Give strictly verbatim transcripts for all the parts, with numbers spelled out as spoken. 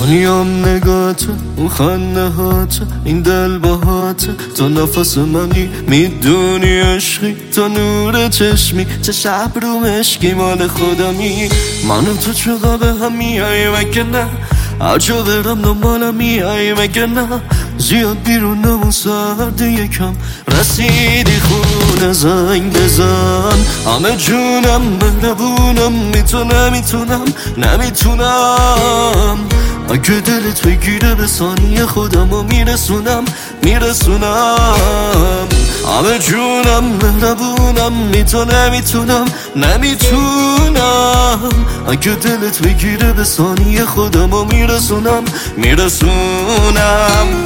دنیام نگاته، اون خنده هاته، این دل باهاته. تو نفس منی، میدونی عشقی، تو نور چشمی، چه شب رو مشکی مال خودمی. من و تو چقدر به هم میایی مگه نه؟ هر جا برم دنبالم میایی مگه نه؟ زیاد بیرونمون سرد یکم، رسیدی خونه زنگ بزن. همه جونم مهربونم، میتونم نمیتونم نمیتونم اگه دلت بگیره به ثانیه خودم و میرسونم میرسونم. همه جونم مهربونم، میتونم نمیتونم نمیتونم اگه دلت بگیره به ثانیه خودم و میرسونم میرسونم.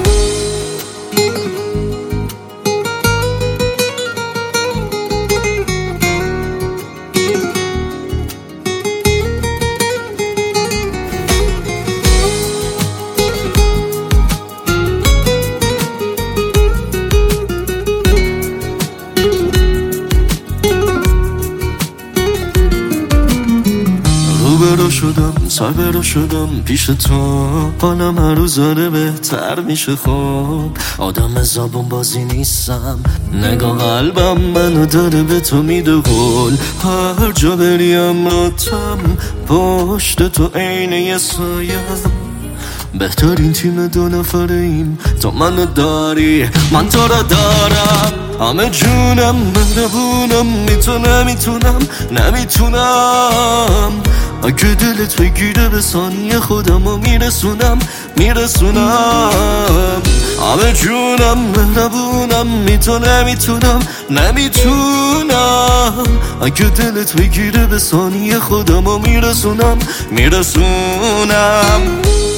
برو شدم سر برو شدم پیش تو، حالم هر روز داره بهتر میشه. خب آدم زبون بازی نیستم، نگاه قلبم منو داره به تو میده قول. هر جا بریم راتم پشت تو عین یه سایم. بهترین تیم دو نفره ایم، تو منو داری من تو را دارم. همه جونم مهربونم، میتونم میتونم نمیتونم اگه دلت بگیره به ثانیه خودم و میرسونم میرسونم. همه جونم مهربونم، میتونم میتونم نمیتونم اگه دلت بگیره به ثانیه خودم و میرسونم میرسونم.